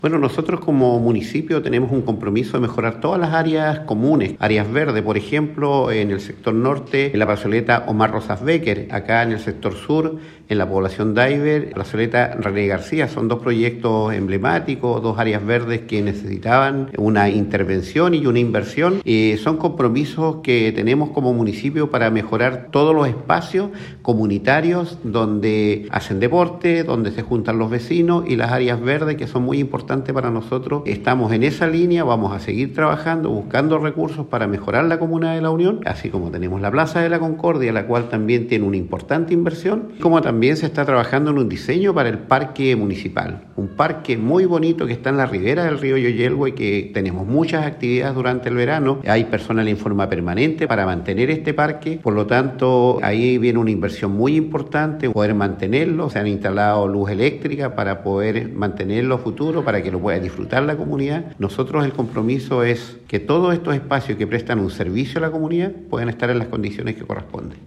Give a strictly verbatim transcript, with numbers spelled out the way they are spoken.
Bueno, nosotros como municipio tenemos un compromiso de mejorar todas las áreas comunes, áreas verdes, por ejemplo, en el sector norte, en la plazoleta Omar Rosas Becker, acá en el sector sur, en la población Daiver, la plazoleta René García. Son dos proyectos emblemáticos, dos áreas verdes que necesitaban una intervención y una inversión. Eh, son compromisos que tenemos como municipio para mejorar todos los espacios comunitarios donde hacen deporte, donde se juntan los vecinos, y las áreas verdes, que son muy importantes para nosotros. Estamos en esa línea, vamos a seguir trabajando, buscando recursos para mejorar la Comuna de La Unión, así como tenemos la Plaza de la Concordia, la cual también tiene una importante inversión, como también se está trabajando en un diseño para el parque municipal, un parque muy bonito que está en la ribera del río Yoyelgua y que tenemos muchas actividades durante el verano. Hay personal en forma permanente para mantener este parque, por lo tanto ahí viene una inversión muy importante, poder mantenerlo. Se han instalado luz eléctrica para poder mantenerlo a futuro, para que lo pueda disfrutar la comunidad. Nosotros el compromiso es que todos estos espacios que prestan un servicio a la comunidad puedan estar en las condiciones que corresponden.